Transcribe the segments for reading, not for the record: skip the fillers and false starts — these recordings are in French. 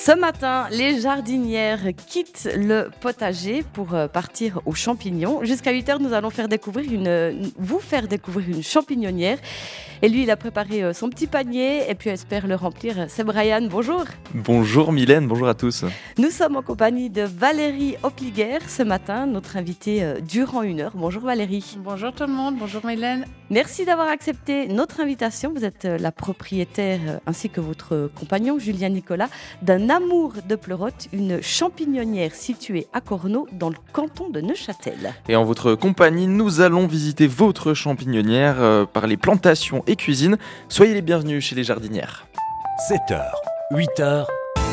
Ce matin, les jardinières quittent le potager pour partir aux champignons. Jusqu'à 8h, nous allons vous faire découvrir une champignonnière. Et lui, il a préparé son petit panier et puis espère le remplir. C'est Brian, bonjour. Bonjour Mylène, bonjour à tous. Nous sommes en compagnie de Valérie Opliger ce matin, notre invitée durant 1 heure. Bonjour Valérie. Bonjour tout le monde, bonjour Mylène. Merci d'avoir accepté notre invitation. Vous êtes la propriétaire ainsi que votre compagnon Julien Nicolas d'un Amour de Pleurote, une champignonnière située à Cornau dans le canton de Neuchâtel. Et en votre compagnie, nous allons visiter votre champignonnière par les plantations et cuisine. Soyez les bienvenus chez les jardinières. 7h, 8h,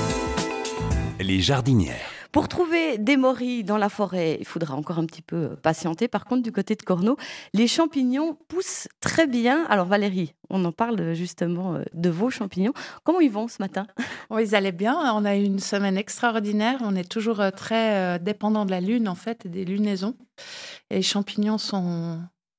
les jardinières. Pour trouver des morilles dans la forêt, il faudra encore un petit peu patienter. Par contre, du côté de Cornau, les champignons poussent très bien. Alors Valérie, on en parle justement de vos champignons. Comment ils vont ce matin ? Ils allaient bien. On a eu une semaine extraordinaire. On est toujours très dépendant de la lune en fait, et des lunaisons. Et les champignons sont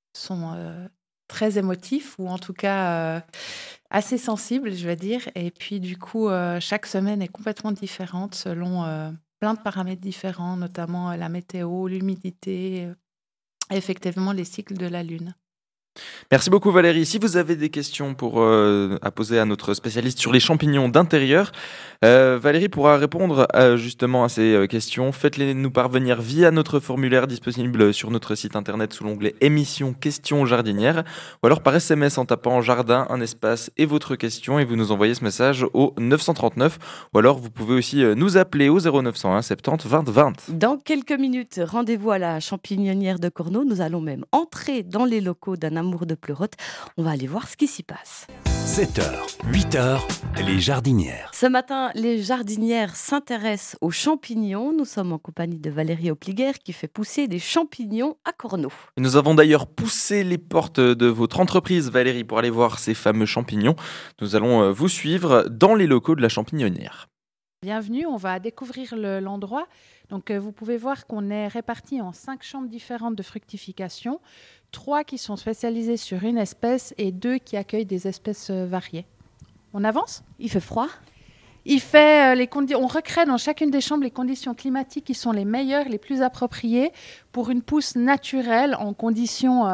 très émotifs ou en tout cas assez sensibles, je vais dire. Et puis du coup, chaque semaine est complètement différente selon plein de paramètres différents, notamment la météo, l'humidité et effectivement les cycles de la lune. Merci beaucoup Valérie. Si vous avez des questions à poser à notre spécialiste sur les champignons d'intérieur, Valérie pourra répondre justement à ces questions. Faites-les nous parvenir via notre formulaire disponible sur notre site internet sous l'onglet émissions questions jardinières ou alors par SMS en tapant jardin, un espace et votre question et vous nous envoyez ce message au 939 ou alors vous pouvez aussi nous appeler au 0901 70 20 20. Dans quelques minutes, rendez-vous à la champignonnière de Cornau. Nous allons même entrer dans les locaux d'un Amour de Pleurote. On va aller voir ce qui s'y passe. 7h, 8h, les jardinières. Ce matin, les jardinières s'intéressent aux champignons. Nous sommes en compagnie de Valérie Opliger qui fait pousser des champignons à Cornau. Nous avons d'ailleurs poussé les portes de votre entreprise, Valérie, pour aller voir ces fameux champignons. Nous allons vous suivre dans les locaux de la champignonnière. Bienvenue, on va découvrir l'endroit. Donc, vous pouvez voir qu'on est répartis en 5 chambres différentes de fructification, 3 qui sont spécialisées sur une espèce et 2 qui accueillent des espèces variées. On avance ? Il fait froid ? Il fait on recrée dans chacune des chambres les conditions climatiques qui sont les meilleures, les plus appropriées pour une pousse naturelle en conditions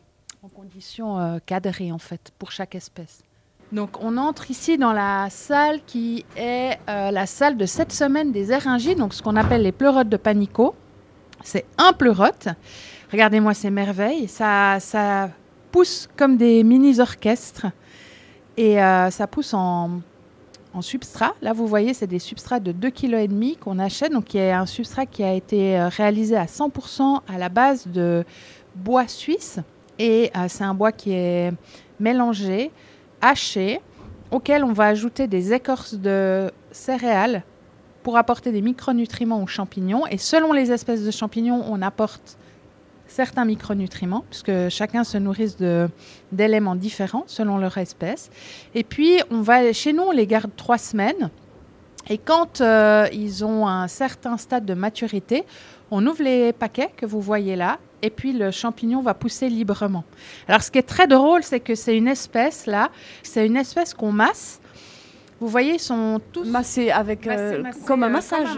cadrées en fait pour chaque espèce. Donc on entre ici dans la salle qui est la salle de cette semaine des éryngies, donc ce qu'on appelle les pleurotes de Panicot. C'est un pleurote. Regardez-moi ces merveilles. Ça pousse comme des mini-orchestres et ça pousse en substrat. Là, vous voyez, c'est des substrats de 2,5 kg qu'on achète. Donc, il y a un substrat qui a été réalisé à 100% à la base de bois suisse. Et c'est un bois qui est mélangé, haché, auquel on va ajouter des écorces de céréales pour apporter des micronutriments aux champignons. Et selon les espèces de champignons, on apporte certains micronutriments, puisque chacun se nourrit d'éléments différents selon leur espèce. Et puis, chez nous, on les garde 3 semaines. Et quand ils ont un certain stade de maturité, on ouvre les paquets que vous voyez là, et puis le champignon va pousser librement. Alors, ce qui est très drôle, c'est que c'est une espèce qu'on masse. Vous voyez, ils sont tous massés comme un massage.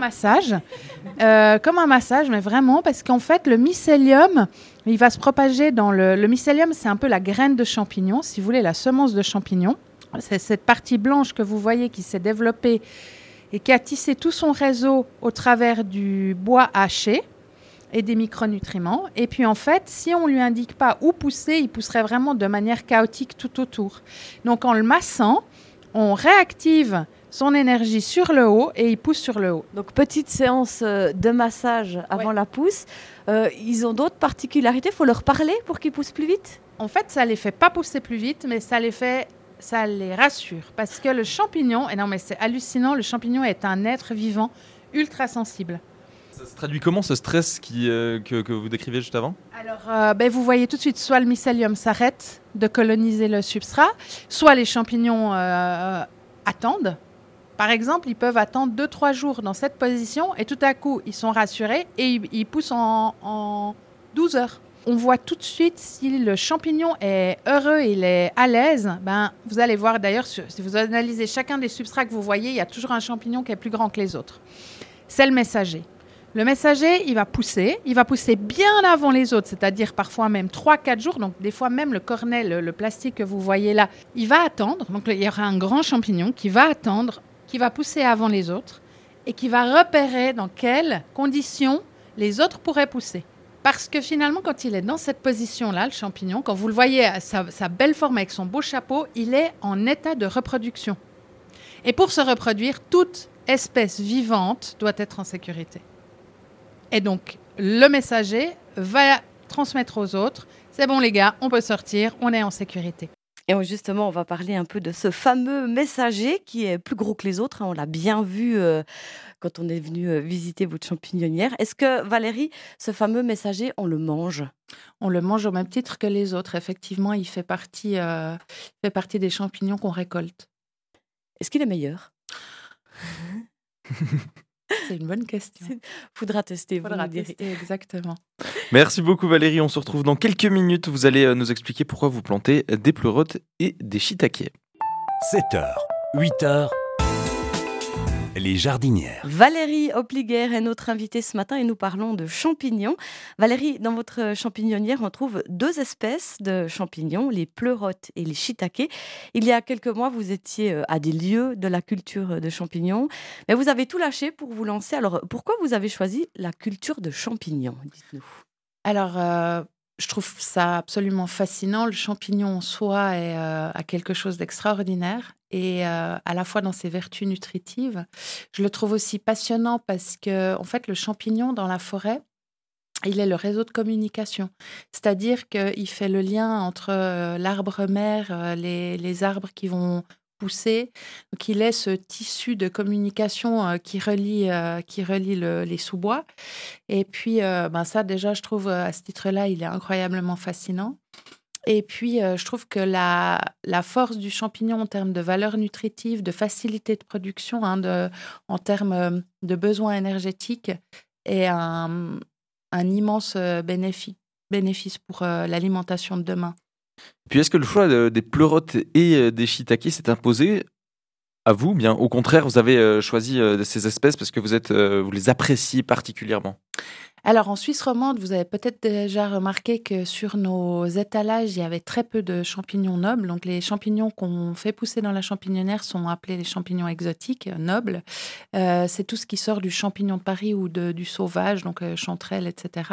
Comme un massage, mais vraiment, parce qu'en fait, le mycélium, il va se propager dans le mycélium, c'est un peu la graine de champignon, si vous voulez, la semence de champignon. C'est cette partie blanche que vous voyez qui s'est développée et qui a tissé tout son réseau au travers du bois haché et des micronutriments. Et puis, en fait, si on ne lui indique pas où pousser, il pousserait vraiment de manière chaotique tout autour. Donc, en le massant, on réactive son énergie sur le haut et il pousse sur le haut. Donc, petite séance de massage avant la pousse. Ils ont d'autres particularités. Il faut leur parler pour qu'ils poussent plus vite ? En fait, ça ne les fait pas pousser plus vite, mais ça les rassure. Parce que le champignon, et non mais c'est hallucinant, le champignon est un être vivant ultra sensible. Ça se traduit comment ce stress que vous décrivez juste avant ? Alors, vous voyez tout de suite, soit le mycélium s'arrête de coloniser le substrat, soit les champignons attendent. Par exemple, ils peuvent attendre 2-3 jours dans cette position et tout à coup, ils sont rassurés et ils poussent en 12 heures. on voit tout de suite si le champignon est heureux, il est à l'aise. Vous allez voir d'ailleurs, si vous analysez chacun des substrats que vous voyez, il y a toujours un champignon qui est plus grand que les autres. C'est le messager. Le messager, il va pousser bien avant les autres, c'est-à-dire parfois même 3-4 jours. Donc des fois même le cornet, le plastique que vous voyez là, il va attendre. Donc il y aura un grand champignon qui va attendre, qui va pousser avant les autres et qui va repérer dans quelles conditions les autres pourraient pousser. Parce que finalement, quand il est dans cette position-là, le champignon, quand vous le voyez à sa belle forme avec son beau chapeau, il est en état de reproduction. Et pour se reproduire, toute espèce vivante doit être en sécurité. Et donc, le messager va transmettre aux autres, c'est bon les gars, on peut sortir, on est en sécurité. Et justement, on va parler un peu de ce fameux messager qui est plus gros que les autres. On l'a bien vu quand on est venu visiter votre champignonnière. Est-ce que, Valérie, ce fameux messager, on le mange ? On le mange au même titre que les autres. Effectivement, il fait partie des champignons qu'on récolte. Est-ce qu'il est meilleur ? C'est une bonne question. Faudra tester, exactement. Merci beaucoup Valérie, on se retrouve dans quelques minutes. Vous allez nous expliquer pourquoi vous plantez des pleurotes et des shiitakes. 7h, 8h, les jardinières. Valérie Opliguer est notre invitée ce matin et nous parlons de champignons. Valérie, dans votre champignonnière, on trouve 2 espèces de champignons, les pleurotes et les shiitakes. Il y a quelques mois, vous étiez à des lieux de la culture de champignons, mais vous avez tout lâché pour vous lancer. Alors, pourquoi vous avez choisi la culture de champignons ? Dites-nous. Alors, je trouve ça absolument fascinant. Le champignon en soi a quelque chose d'extraordinaire et à la fois dans ses vertus nutritives. Je le trouve aussi passionnant parce que, en fait, le champignon dans la forêt, il est le réseau de communication. C'est-à-dire qu'il fait le lien entre l'arbre mère, les arbres qui vont pousser. Donc, il est ce tissu de communication qui relie les sous-bois. Et puis, ça, déjà, je trouve, à ce titre-là, il est incroyablement fascinant. Et puis, je trouve que la force du champignon en termes de valeur nutritive, de facilité de production, en termes de besoins énergétiques, est un immense bénéfice pour l'alimentation de demain. Puis est-ce que le choix des pleurotes et des shiitakes s'est imposé à vous ? Bien, au contraire, vous avez choisi ces espèces parce que vous les appréciez particulièrement. Alors, en Suisse romande, vous avez peut-être déjà remarqué que sur nos étalages, il y avait très peu de champignons nobles. Donc, les champignons qu'on fait pousser dans la champignonnière sont appelés les champignons exotiques, nobles. C'est tout ce qui sort du champignon de Paris ou du sauvage, donc chanterelle, etc.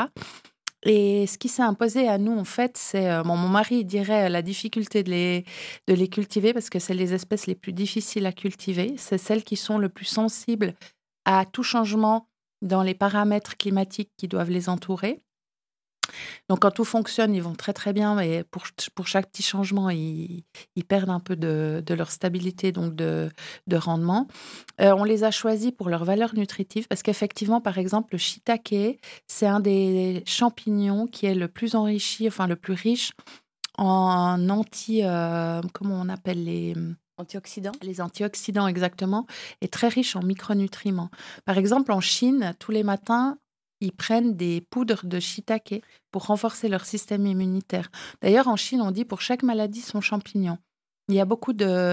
Et ce qui s'est imposé à nous, en fait, c'est, mon mari dirait la difficulté de les cultiver parce que c'est les espèces les plus difficiles à cultiver. C'est celles qui sont le plus sensibles à tout changement dans les paramètres climatiques qui doivent les entourer. Donc, quand tout fonctionne, ils vont très, très bien, mais pour chaque petit changement, ils perdent un peu de leur stabilité, donc de rendement. On les a choisis pour leur valeur nutritive, parce qu'effectivement, par exemple, le shiitake, c'est un des champignons qui est le plus enrichi, enfin le plus riche en comment on appelle les antioxydants ? Les antioxydants, exactement, et très riche en micronutriments. Par exemple, en Chine, tous les matins, ils prennent des poudres de shiitake pour renforcer leur système immunitaire. D'ailleurs, en Chine, on dit pour chaque maladie, son champignon. Il y a beaucoup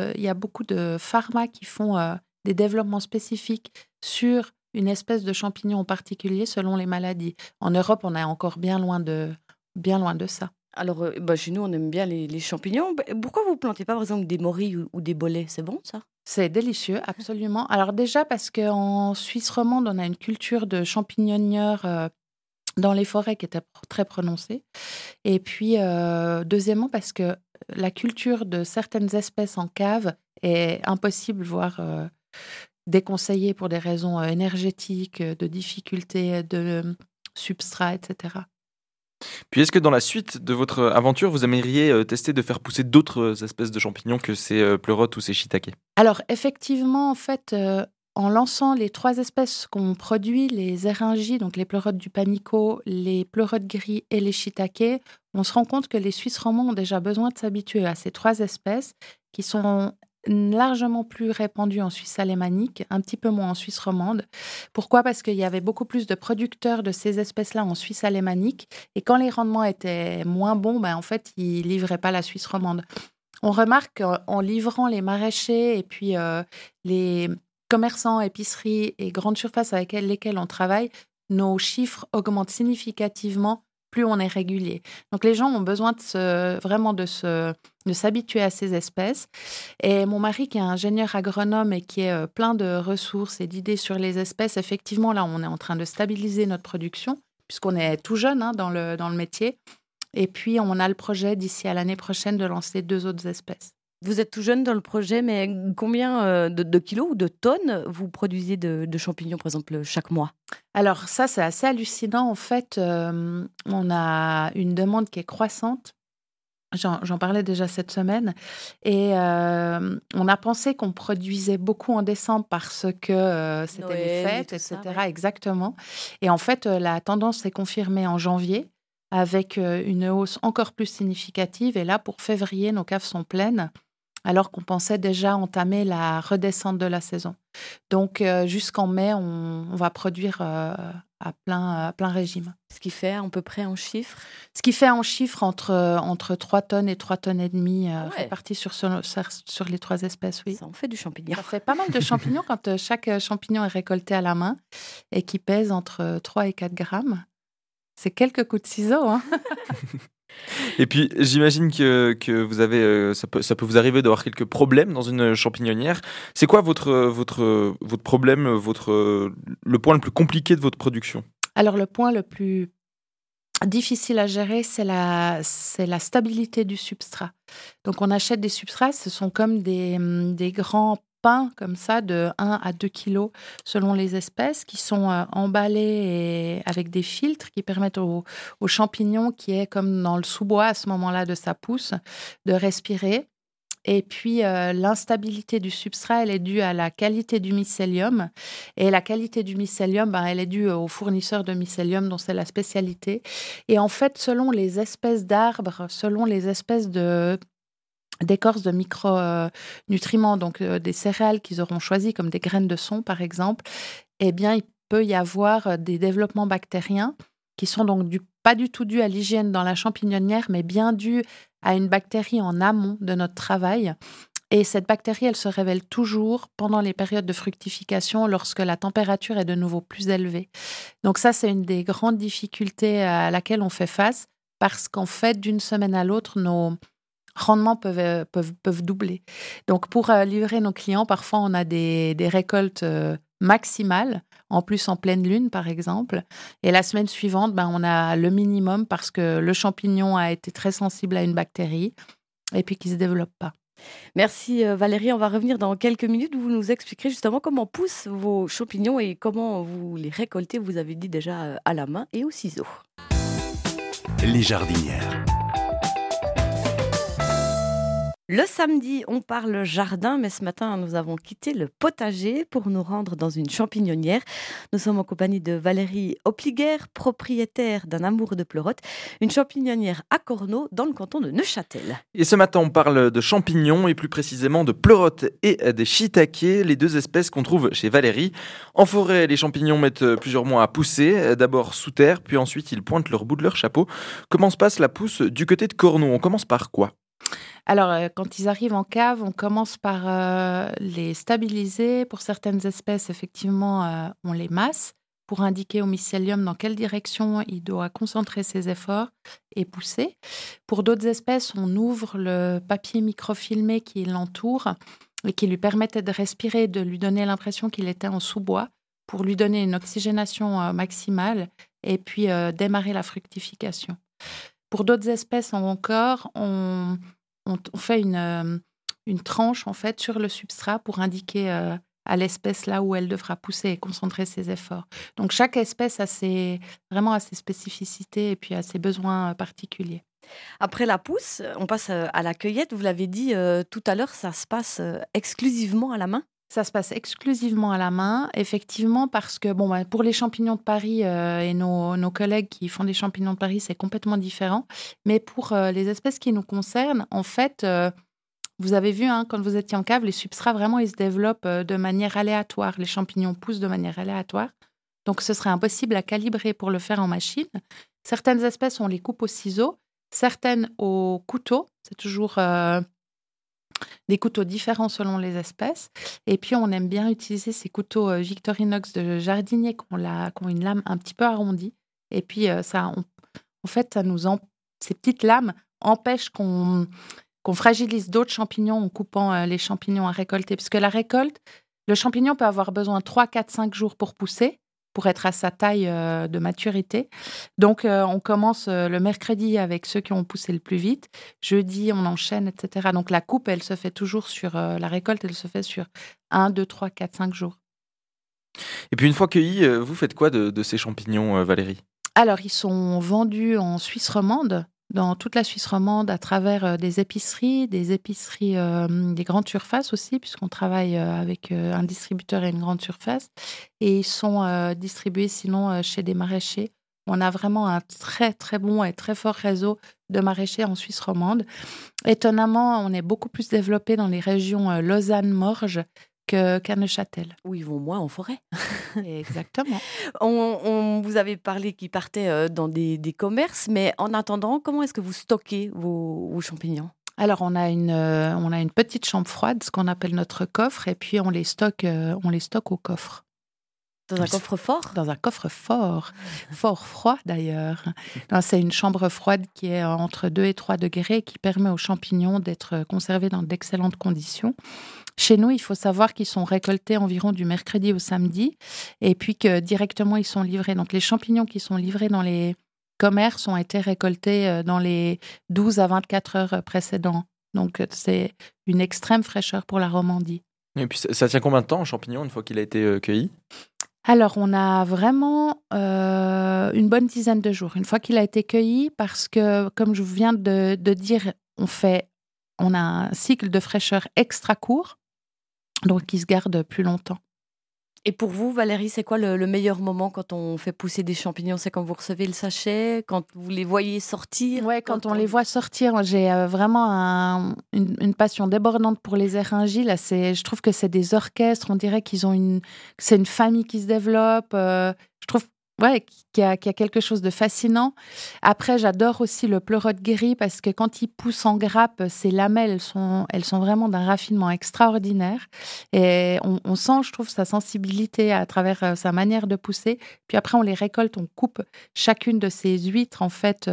de pharma qui font des développements spécifiques sur une espèce de champignon en particulier selon les maladies. En Europe, on est encore bien loin de ça. Alors, chez nous, on aime bien les champignons. Pourquoi vous ne plantez pas, par exemple, des morilles ou des bolets ? C'est bon, ça ? C'est délicieux, absolument. Alors déjà, parce qu'en Suisse romande, on a une culture de champignonnières dans les forêts qui était très prononcée. Et puis, deuxièmement, parce que la culture de certaines espèces en cave est impossible, voire déconseillée pour des raisons énergétiques, de difficultés, de substrats, etc. Puis est-ce que dans la suite de votre aventure, vous aimeriez tester de faire pousser d'autres espèces de champignons que ces pleurotes ou ces shiitake ? Alors effectivement, en fait, en lançant les 3 espèces qu'on produit, les éringies, donc les pleurotes du panico, les pleurotes gris et les shiitake, on se rend compte que les Suisses romands ont déjà besoin de s'habituer à ces 3 espèces qui sont largement plus répandu en Suisse alémanique, un petit peu moins en Suisse romande. Pourquoi ? Parce qu'il y avait beaucoup plus de producteurs de ces espèces-là en Suisse alémanique. Et quand les rendements étaient moins bons, en fait, ils ne livraient pas la Suisse romande. On remarque qu'en livrant les maraîchers et puis les commerçants, épiceries et grandes surfaces avec lesquelles on travaille, nos chiffres augmentent significativement plus on est régulier. Donc les gens ont besoin de s'habituer à ces espèces. Et mon mari, qui est ingénieur agronome et qui est plein de ressources et d'idées sur les espèces, effectivement, là, on est en train de stabiliser notre production, puisqu'on est tout jeune dans le métier. Et puis, on a le projet d'ici à l'année prochaine de lancer 2 autres espèces. Vous êtes tout jeune dans le projet, mais combien de kilos ou de tonnes vous produisez de champignons, par exemple, chaque mois ? Alors ça, c'est assez hallucinant. En fait, on a une demande qui est croissante. J'en parlais déjà cette semaine. Et on a pensé qu'on produisait beaucoup en décembre parce que c'était Noël, les fêtes, ça, etc. ouais. Exactement. Et en fait, la tendance s'est confirmée en janvier avec une hausse encore plus significative. Et là, pour février, nos caves sont pleines, alors qu'on pensait déjà entamer la redescente de la saison. Donc, jusqu'en mai, on va produire à plein régime. Ce qui fait à peu près en chiffres ? Ce qui fait en chiffres entre 3 tonnes et 3 tonnes et demie réparties sur les 3 espèces, oui. Ça en fait du champignon. Ça fait pas mal de champignons quand chaque champignon est récolté à la main et qui pèse entre 3 et 4 grammes. C'est quelques coups de ciseaux, hein. Et puis, j'imagine que vous avez, ça peut vous arriver d'avoir quelques problèmes dans une champignonnière. C'est quoi votre problème, le point le plus compliqué de votre production ? Alors, le point le plus difficile à gérer, c'est la stabilité du substrat. Donc, on achète des substrats, ce sont comme des grands pains comme ça de 1 à 2 kilos selon les espèces qui sont emballés avec des filtres qui permettent aux champignons qui est comme dans le sous-bois à ce moment-là de sa pousse de respirer. Et puis, l'instabilité du substrat, elle est due à la qualité du mycélium. Et la qualité du mycélium, elle est due aux fournisseurs de mycélium dont c'est la spécialité. Et en fait, selon les espèces d'arbres, selon les espèces d'écorce de micronutriments, donc des céréales qu'ils auront choisies, comme des graines de son, par exemple, eh bien, il peut y avoir des développements bactériens qui sont donc pas du tout dus à l'hygiène dans la champignonnière, mais bien dus à une bactérie en amont de notre travail. Et cette bactérie, elle se révèle toujours pendant les périodes de fructification, lorsque la température est de nouveau plus élevée. Donc ça, c'est une des grandes difficultés à laquelle on fait face, parce qu'en fait, d'une semaine à l'autre, nos rendements peuvent doubler. Donc, pour livrer nos clients, parfois, on a des récoltes maximales, en plus en pleine lune, par exemple. Et la semaine suivante, on a le minimum parce que le champignon a été très sensible à une bactérie et puis qui ne se développe pas. Merci Valérie, on va revenir dans quelques minutes. Vous nous expliquerez justement comment poussent vos champignons et comment vous les récoltez, vous avez dit déjà à la main et au ciseau. Les jardinières. Le samedi, on parle jardin, mais ce matin, nous avons quitté le potager pour nous rendre dans une champignonnière. Nous sommes en compagnie de Valérie Opliguer, propriétaire d'un Amour de Pleurote, une champignonnière à Cornau, dans le canton de Neuchâtel. Et ce matin, on parle de champignons et plus précisément de pleurotes et des shiitakes, les 2 espèces qu'on trouve chez Valérie. En forêt, les champignons mettent plusieurs mois à pousser, d'abord sous terre, puis ensuite ils pointent leur bout de leur chapeau. Comment se passe la pousse du côté de Cornau ? On commence par quoi ? Alors, quand ils arrivent en cave, on commence par les stabiliser. Pour certaines espèces, effectivement, on les masse pour indiquer au mycélium dans quelle direction il doit concentrer ses efforts et pousser. Pour d'autres espèces, on ouvre le papier microfilmé qui l'entoure et qui lui permettait de respirer, de lui donner l'impression qu'il était en sous-bois pour lui donner une oxygénation maximale et puis démarrer la fructification. Pour d'autres espèces encore, on fait une tranche en fait sur le substrat pour indiquer à l'espèce là où elle devra pousser et concentrer ses efforts. Donc chaque espèce a vraiment a ses spécificités et puis a ses besoins particuliers. Après la pousse, on passe à la cueillette. Vous l'avez dit tout à l'heure, ça se passe exclusivement à la main ? Ça se passe exclusivement à la main, effectivement, parce que pour les champignons de Paris et nos collègues qui font des champignons de Paris, c'est complètement différent. Mais pour les espèces qui nous concernent, en fait, Vous avez vu, quand vous étiez en cave, les substrats, vraiment, ils se développent de manière aléatoire. Les champignons poussent de manière aléatoire. Donc, ce serait impossible à calibrer pour le faire en machine. Certaines espèces, on les coupe au ciseau, certaines au couteau. C'est toujours des couteaux différents selon les espèces. Et puis, on aime bien utiliser ces couteaux Victorinox de jardinier qui ont une lame un petit peu arrondie. Et puis, en fait, ces petites lames empêchent qu'on fragilise d'autres champignons en coupant les champignons à récolter. Parce que la récolte, le champignon peut avoir besoin de 3, 4, 5 jours pour pousser, pour être à sa taille de maturité. Donc, on commence le mercredi avec ceux qui ont poussé le plus vite. Jeudi, on enchaîne, etc. Donc, la coupe, elle se fait toujours la récolte, elle se fait sur 1, 2, 3, 4, 5 jours. Et puis une fois cueillis, vous faites quoi de ces champignons, Valérie ? Alors, ils sont vendus en Suisse romande, dans toute la Suisse romande, à travers des épiceries, des grandes surfaces aussi, puisqu'on travaille avec un distributeur et une grande surface. Et ils sont distribués sinon chez des maraîchers. On a vraiment un très, très bon et très fort réseau de maraîchers en Suisse romande. Étonnamment, on est beaucoup plus développé dans les régions Lausanne-Morges qu'à Neuchâtel. Où ils vont moins en forêt. Exactement. Vous avez parlé qu'ils partaient dans des commerces, mais en attendant, comment est-ce que vous stockez vos champignons ? Alors, on a une petite chambre froide, ce qu'on appelle notre coffre, et puis on les stocke au coffre. Dans un coffre fort ? Dans un coffre fort froid d'ailleurs. Non, c'est une chambre froide qui est entre 2 et 3 degrés et qui permet aux champignons d'être conservés dans d'excellentes conditions. Chez nous, il faut savoir qu'ils sont récoltés environ du mercredi au samedi et puis que directement ils sont livrés. Donc les champignons qui sont livrés dans les commerces ont été récoltés dans les 12 à 24 heures précédentes. Donc c'est une extrême fraîcheur pour la Romandie. Et puis ça tient combien de temps, un champignon, une fois qu'il a été cueilli ? Alors, on a vraiment une bonne dizaine de jours, une fois qu'il a été cueilli, parce que, comme je vous viens de dire, on a un cycle de fraîcheur extra court, donc il se garde plus longtemps. Et pour vous, Valérie, c'est quoi le meilleur moment quand on fait pousser des champignons ? C'est quand vous recevez le sachet, quand vous les voyez sortir ? Oui, quand on les voit sortir, j'ai vraiment une passion débordante pour les éryngies. Là, je trouve que c'est des orchestres, on dirait c'est une famille qui se développe. Je trouve qu'il y a quelque chose de fascinant. Après, j'adore aussi le pleurote guéri parce que quand il pousse en grappe, ces lamelles, elles sont vraiment d'un raffinement extraordinaire. Et on sent, je trouve, sa sensibilité à travers sa manière de pousser. Puis après, on les récolte, on coupe chacune de ces huîtres. En fait,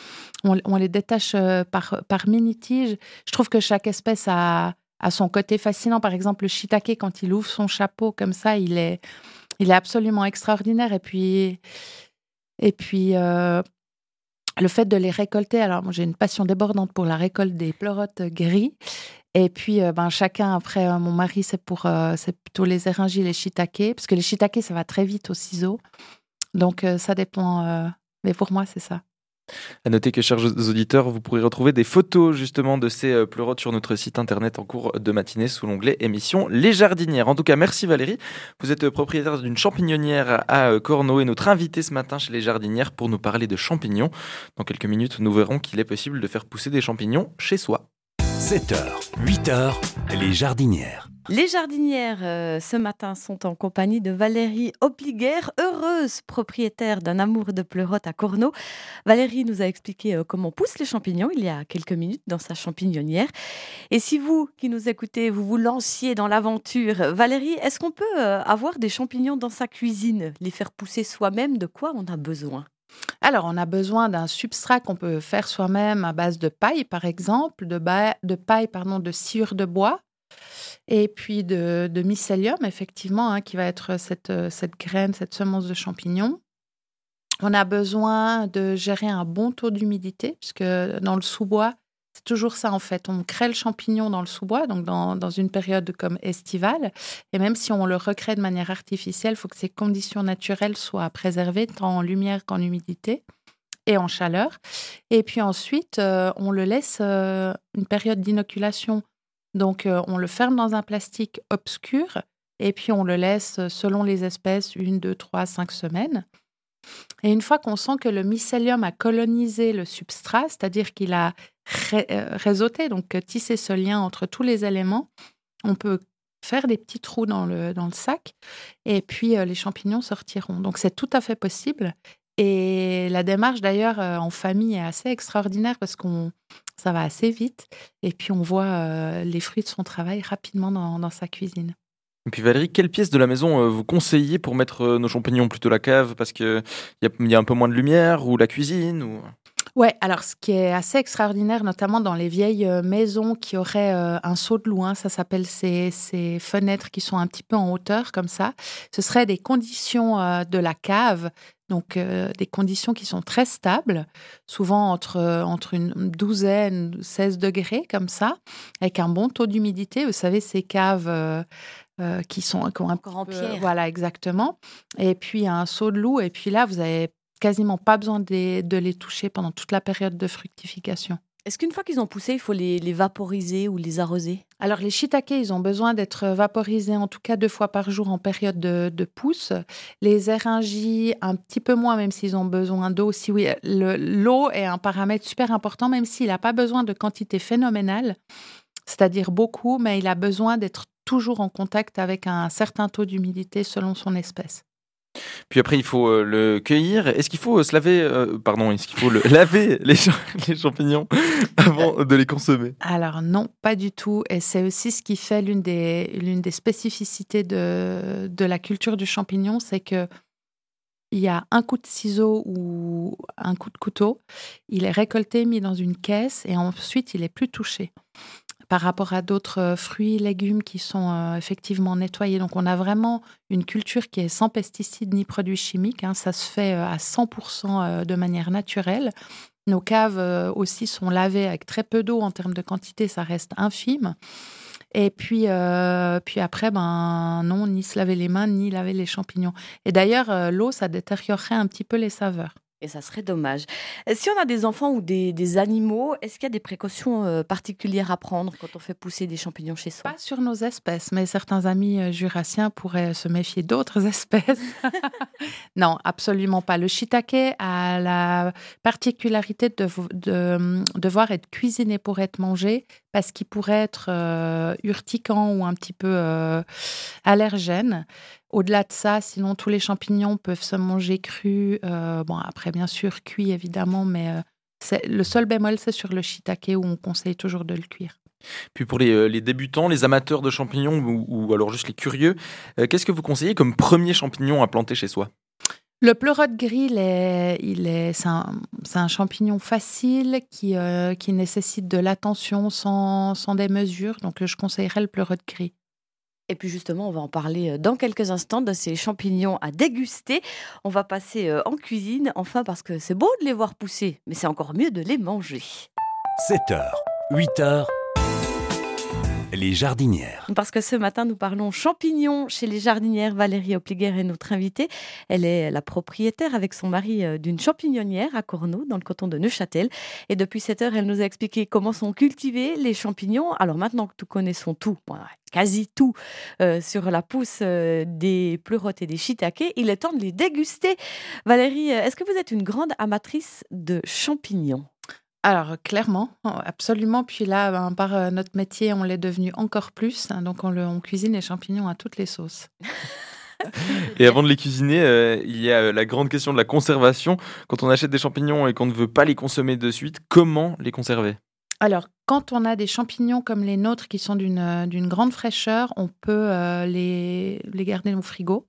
on les détache par mini-tiges. Je trouve que chaque espèce a son côté fascinant. Par exemple, le shiitake, quand il ouvre son chapeau comme ça, il est absolument extraordinaire. Et puis le fait de les récolter, alors moi j'ai une passion débordante pour la récolte des pleurotes gris. Et puis chacun, après mon mari, c'est plutôt les éryngies, les shiitake, parce que les shiitake, ça va très vite au ciseau. Donc ça dépend, mais pour moi c'est ça. À noter que, chers auditeurs, vous pourrez retrouver des photos justement de ces pleurotes sur notre site internet en cours de matinée sous l'onglet émission Les Jardinières. En tout cas, merci Valérie. Vous êtes propriétaire d'une champignonnière à Cornau et notre invitée ce matin chez Les Jardinières pour nous parler de champignons. Dans quelques minutes, nous verrons qu'il est possible de faire pousser des champignons chez soi. 7h, 8h, Les Jardinières. Les jardinières, ce matin, sont en compagnie de Valérie Opliger, heureuse propriétaire d'un amour de pleurote à Cornau. Valérie nous a expliqué comment poussent les champignons il y a quelques minutes dans sa champignonnière. Et si vous, qui nous écoutez, vous vous lanciez dans l'aventure, Valérie, est-ce qu'on peut avoir des champignons dans sa cuisine, les faire pousser soi-même? De quoi on a besoin? Alors, on a besoin d'un substrat qu'on peut faire soi-même à base de paille, par exemple, de sciure de bois. Et puis de mycélium, effectivement, qui va être cette graine, cette semence de champignon. On a besoin de gérer un bon taux d'humidité, puisque dans le sous-bois, c'est toujours ça en fait. On crée le champignon dans le sous-bois, donc dans une période comme estivale. Et même si on le recrée de manière artificielle, il faut que ces conditions naturelles soient préservées, tant en lumière qu'en humidité et en chaleur. Et puis ensuite, on le laisse une période d'inoculation. Donc, on le ferme dans un plastique obscur et puis on le laisse, selon les espèces, 1, 2, 3, 5 semaines. Et une fois qu'on sent que le mycélium a colonisé le substrat, c'est-à-dire qu'il a réseauter, donc tisser ce lien entre tous les éléments. On peut faire des petits trous dans le sac et puis les champignons sortiront. Donc c'est tout à fait possible. Et la démarche d'ailleurs en famille est assez extraordinaire parce ça va assez vite et puis on voit les fruits de son travail rapidement dans sa cuisine. Et puis Valérie, quelle pièce de la maison vous conseillez pour mettre nos champignons? Plutôt la cave parce qu'il y a un peu moins de lumière, ou la cuisine ou... Ouais, alors ce qui est assez extraordinaire, notamment dans les vieilles maisons qui auraient un saut de loin, ça s'appelle ces fenêtres qui sont un petit peu en hauteur comme ça, ce seraient des conditions de la cave, donc des conditions qui sont très stables, souvent entre une douzaine, 16 degrés comme ça, avec un bon taux d'humidité. Vous savez, ces caves... qui ont encore en pierre. Voilà, exactement. Et puis un seau de loup. Et puis là, vous avez quasiment pas besoin de les toucher pendant toute la période de fructification. Est-ce qu'une fois qu'ils ont poussé, il faut les vaporiser ou les arroser? Alors, les shiitakes, ils ont besoin d'être vaporisés en tout cas 2 fois par jour en période de pousse. Les éringis, un petit peu moins, même s'ils ont besoin d'eau. Si oui, l'eau est un paramètre super important, même s'il n'a pas besoin de quantité phénoménale, c'est-à-dire beaucoup, mais il a besoin d'être toujours en contact avec un certain taux d'humidité selon son espèce. Puis après, il faut le cueillir. Est-ce qu'il faut laver les champignons avant de les consommer? Alors non, pas du tout. Et c'est aussi ce qui fait l'une des spécificités de la culture du champignon, c'est que il y a un coup de ciseau ou un coup de couteau. Il est récolté, mis dans une caisse et ensuite il est plus touché. Par rapport à d'autres fruits, légumes qui sont effectivement nettoyés. Donc, on a vraiment une culture qui est sans pesticides ni produits chimiques. Ça se fait à 100% de manière naturelle. Nos caves aussi sont lavées avec très peu d'eau en termes de quantité, ça reste infime. Et puis après, non, ni se laver les mains, ni laver les champignons. Et d'ailleurs, l'eau, ça détériorerait un petit peu les saveurs. Et ça serait dommage. Si on a des enfants ou des animaux, est-ce qu'il y a des précautions particulières à prendre quand on fait pousser des champignons chez soi? Pas sur nos espèces, mais certains amis jurassiens pourraient se méfier d'autres espèces. Non, absolument pas. Le shiitake a la particularité de devoir être cuisiné pour être mangé parce qu'il pourrait être urticant ou un petit peu allergène. Au-delà de ça, sinon, tous les champignons peuvent se manger crus. Après, bien sûr, cuits, évidemment, mais le seul bémol, c'est sur le shiitake où on conseille toujours de le cuire. Puis pour les débutants, les amateurs de champignons ou alors juste les curieux, qu'est-ce que vous conseillez comme premier champignon à planter chez soi? Le pleurote gris, c'est un champignon facile qui nécessite de l'attention sans démesure. Donc, je conseillerais le pleurote gris. Et puis justement, on va en parler dans quelques instants de ces champignons à déguster. On va passer en cuisine, enfin, parce que c'est beau de les voir pousser, mais c'est encore mieux de les manger. 7h, 8h, les jardinières. Parce que ce matin, nous parlons champignons chez les jardinières. Valérie Opliger est notre invitée. Elle est la propriétaire avec son mari d'une champignonnière à Cornau, dans le canton de Neuchâtel. Et depuis 7 heures, elle nous a expliqué comment sont cultivés les champignons. Alors maintenant que nous connaissons tout, quasi tout, sur la pousse des pleurotes et des shiitake, il est temps de les déguster. Valérie, est-ce que vous êtes une grande amatrice de champignons? Alors, clairement, absolument. Puis là, par notre métier, on l'est devenu encore plus. Donc, on cuisine les champignons à toutes les sauces. Et avant de les cuisiner, il y a la grande question de la conservation. Quand on achète des champignons et qu'on ne veut pas les consommer de suite, comment les conserver? Alors, quand on a des champignons comme les nôtres qui sont d'une grande fraîcheur, on peut les garder au frigo.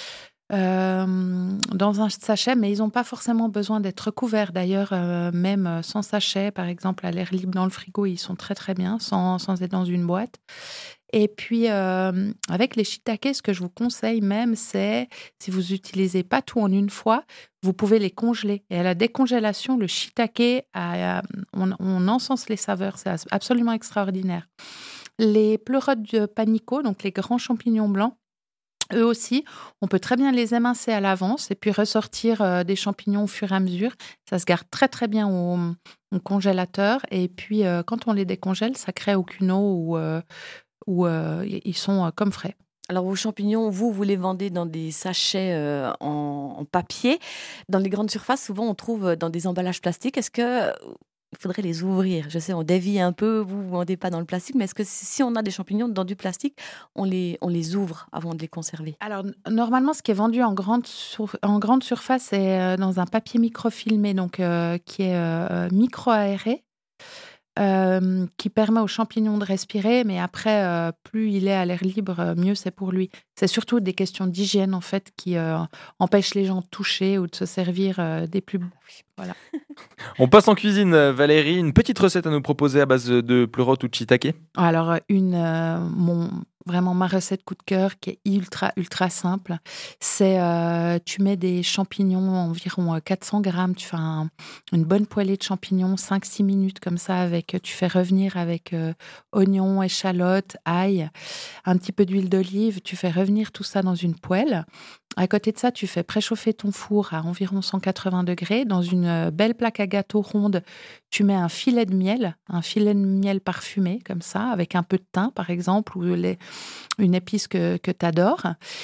Dans un sachet, mais ils n'ont pas forcément besoin d'être recouverts. D'ailleurs, même sans sachet, par exemple, à l'air libre dans le frigo, ils sont très très bien, sans être dans une boîte. Et puis, avec les shiitake, ce que je vous conseille même, c'est, si vous n'utilisez pas tout en une fois, vous pouvez les congeler. Et à la décongélation, le shiitake, on encense les saveurs, c'est absolument extraordinaire. Les pleurotes de panico, donc les grands champignons blancs, eux aussi, on peut très bien les émincer à l'avance et puis ressortir des champignons au fur et à mesure. Ça se garde très très bien au congélateur. Et puis, quand on les décongèle, ça crée aucune eau ou ils sont comme frais. Alors, vos champignons, vous les vendez dans des sachets en papier. Dans les grandes surfaces, souvent, on trouve dans des emballages plastiques. Est-ce que il faudrait les ouvrir. Je sais, on dévie un peu, vous ne vendez pas dans le plastique, mais est-ce que si on a des champignons dans du plastique, on les ouvre avant de les conserver? Alors, normalement, ce qui est vendu en grande surface, c'est dans un papier microfilmé, donc qui est micro-aéré, qui permet aux champignons de respirer, mais après, plus il est à l'air libre, mieux c'est pour lui. C'est surtout des questions d'hygiène, en fait, qui empêchent les gens de toucher ou de se servir des plus... Voilà. On passe en cuisine, Valérie. Une petite recette à nous proposer à base de pleurote ou de shiitake? Alors, vraiment ma recette coup de cœur qui est ultra simple, c'est tu mets des champignons, environ 400 grammes, tu fais une bonne poêlée de champignons, 5-6 minutes comme ça, tu fais revenir avec oignons, échalotes, ail, un petit peu d'huile d'olive, tu fais revenir tout ça dans une poêle. À côté de ça, tu fais préchauffer ton four à environ 180 degrés. Dans une belle plaque à gâteau ronde, tu mets un filet de miel parfumé, comme ça, avec un peu de thym, par exemple, ou une épice que tu adores.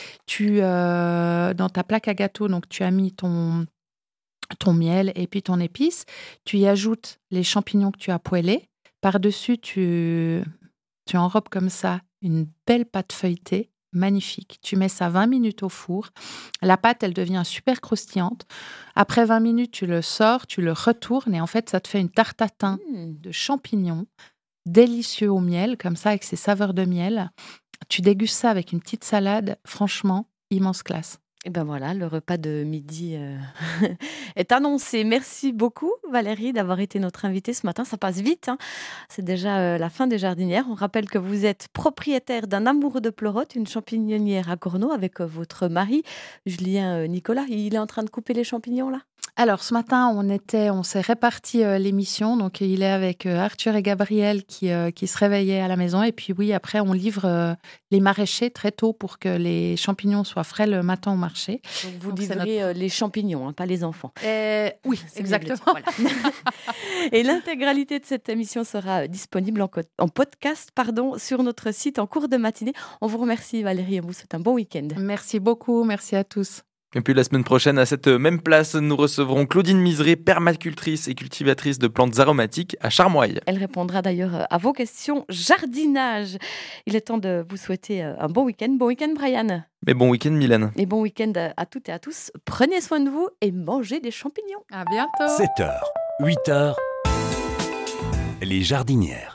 Dans ta plaque à gâteau, donc, tu as mis ton miel et puis ton épice. Tu y ajoutes les champignons que tu as poêlés. Par-dessus, tu enrobes comme ça une belle pâte feuilletée. Magnifique. Tu mets ça 20 minutes au four. La pâte, elle devient super croustillante. Après 20 minutes, tu le sors, tu le retournes et en fait, ça te fait une tarte tatin de champignons délicieux au miel, comme ça, avec ses saveurs de miel. Tu dégustes ça avec une petite salade. Franchement, immense classe. Et ben voilà, le repas de midi est annoncé. Merci beaucoup Valérie d'avoir été notre invitée ce matin. Ça passe vite, hein. C'est déjà la fin des jardinières. On rappelle que vous êtes propriétaire d'un amoureux de pleurote, une champignonnière à Cornau avec votre mari, Julien Nicolas. Il est en train de couper les champignons là? Alors, ce matin, on s'est réparti l'émission. Donc, il est avec Arthur et Gabriel qui se réveillaient à la maison. Et puis, oui, après, on livre les maraîchers très tôt pour que les champignons soient frais le matin au marché. Donc, vous livrez les champignons, hein, pas les enfants. Oui, c'est exactement. Voilà. Et l'intégralité de cette émission sera disponible en podcast sur notre site en cours de matinée. On vous remercie Valérie et on vous souhaite un bon week-end. Merci beaucoup. Merci à tous. Et puis la semaine prochaine, à cette même place, nous recevrons Claudine Miseré, permacultrice et cultivatrice de plantes aromatiques à Charmoille. Elle répondra d'ailleurs à vos questions jardinage. Il est temps de vous souhaiter un bon week-end. Bon week-end Brian. Mais bon week-end Mylène. Et bon week-end à toutes et à tous. Prenez soin de vous et mangez des champignons. À bientôt. 7h, 8h, les jardinières.